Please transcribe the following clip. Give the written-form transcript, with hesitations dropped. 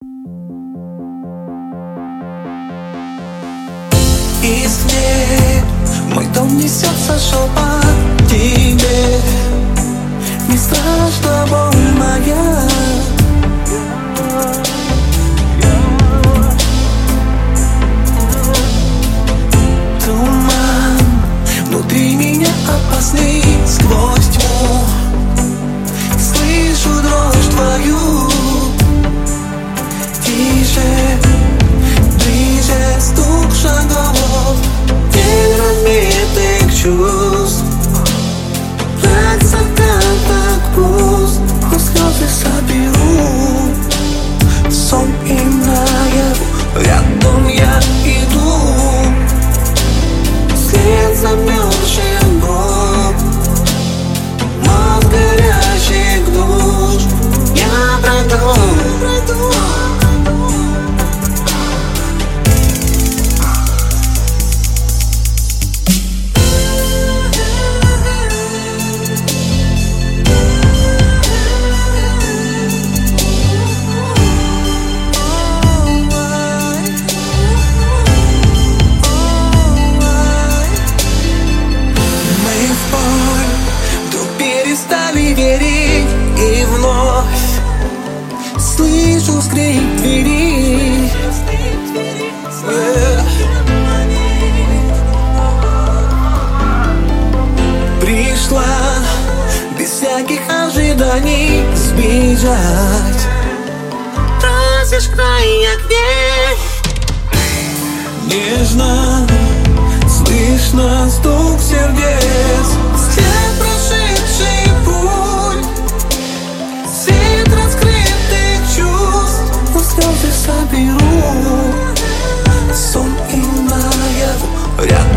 Извне мой дом несется шепот тебе. Не страшна боль моя. Туман внутри меня опасный. Сквозь тьму слышу дрожь твою. Тише, ближе стук шагов. День разбитых чувств. Красота так пуст, но слезы соберу. Сон и наяву, рядом я иду. След замерзших губ, мозг горящих душ. Я пройду. Верить и вновь слышу скрип двери. Пришла без всяких ожиданий сбежать. Бросишь край огней. Нежно слышно стук сердец. След прошедший путь, свет раскрытых чувств. Но слезы соберу. Сон и наяву рядом